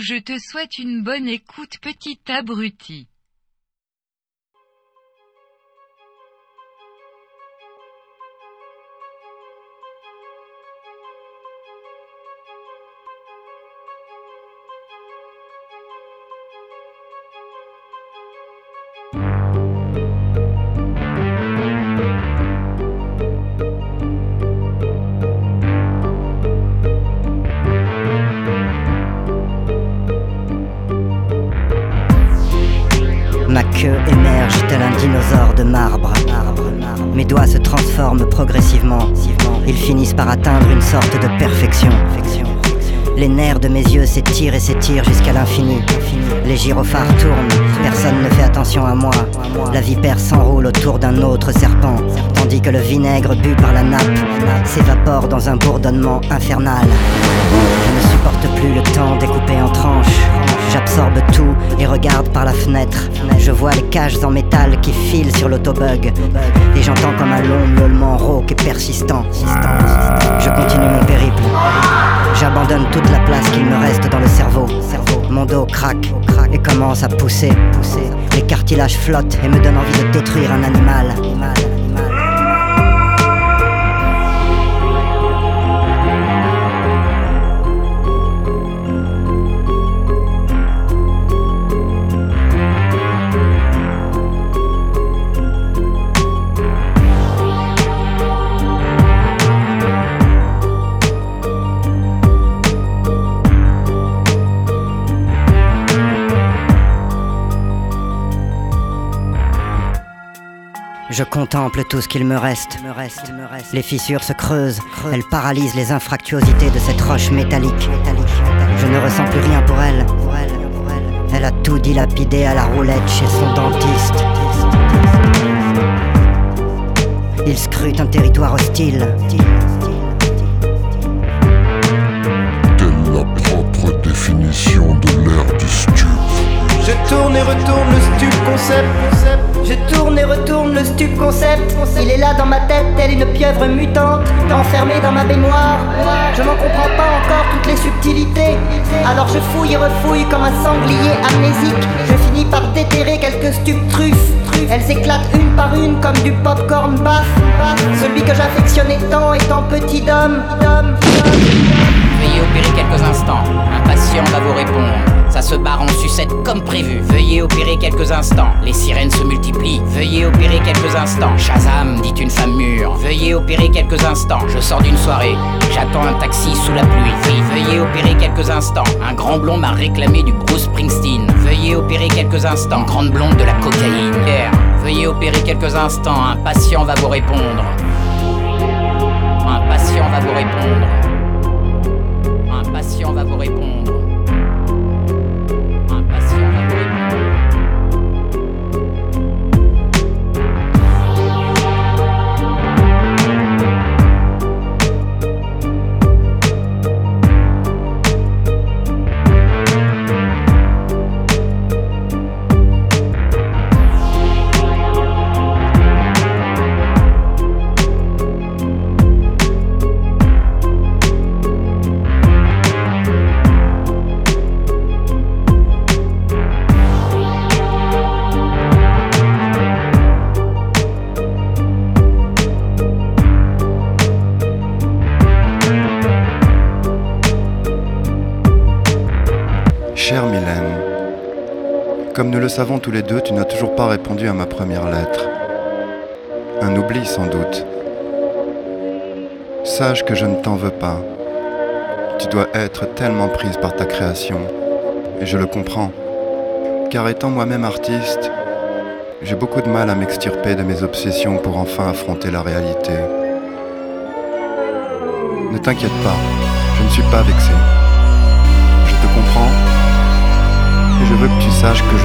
Je te souhaite une bonne écoute, petit abruti. Ma queue émerge tel un dinosaure de marbre. Mes doigts se transforment progressivement. Ils finissent par atteindre une sorte de perfection. Les nerfs de mes yeux s'étirent et s'étirent jusqu'à l'infini. Les gyrophares tournent, personne ne fait attention à moi. La vipère s'enroule autour d'un autre serpent, tandis que le vinaigre bu par la nappe s'évapore dans un bourdonnement infernal. Je ne supporte plus le temps découpé en tranches. J'absorbe tout et regarde par la fenêtre. Je vois les cages en métal qui filent sur l'autobug, et j'entends comme un long miaulement rauque et persistant. Je continue mon périple. J'abandonne toute la place qu'il me reste dans le cerveau. Mon dos craque et commence à pousser. Les cartilages flottent et me donnent envie de détruire un animal. Je contemple tout ce qu'il me reste. Les fissures se creusent, elles paralysent les infractuosités de cette roche métallique. Je ne ressens plus rien pour elle. Elle a tout dilapidé à la roulette chez son dentiste. Il scrute un territoire hostile. Telle la propre définition de l'ère du stup. Je tourne et retourne le stup concept. Je tourne et retourne le stup concept. Il est là dans ma tête, telle une pieuvre mutante, enfermée dans ma baignoire. Je n'en comprends pas encore toutes les subtilités. Alors je fouille et refouille comme un sanglier amnésique. Je finis par déterrer quelques stups truffes. Elles éclatent une par une comme du popcorn baf. Celui que j'affectionnais tant étant petit d'homme. Veuillez opérer quelques instants, un patient va vous répondre. Ça se barre en sucette comme prévu. Veuillez opérer quelques instants, les sirènes se multiplient. Veuillez opérer quelques instants, Shazam, dit une femme mûre. Veuillez opérer quelques instants, je sors d'une soirée, j'attends un taxi sous la pluie. Veuillez opérer quelques instants, un grand blond m'a réclamé du Bruce Springsteen. Veuillez opérer quelques instants, grande blonde de la cocaïne. Veuillez opérer quelques instants, un patient va vous répondre. Un patient va vous répondre. Un patient va vous répondre. Un patient va vous répondre. Chère Mylène, comme nous le savons tous les deux, tu n'as toujours pas répondu à ma première lettre. Un oubli sans doute. Sache que je ne t'en veux pas. Tu dois être tellement prise par ta création, et je le comprends. Car étant moi-même artiste, j'ai beaucoup de mal à m'extirper de mes obsessions pour enfin affronter la réalité. Ne t'inquiète pas, je ne suis pas vexé. Je te comprends. Et je veux que tu saches que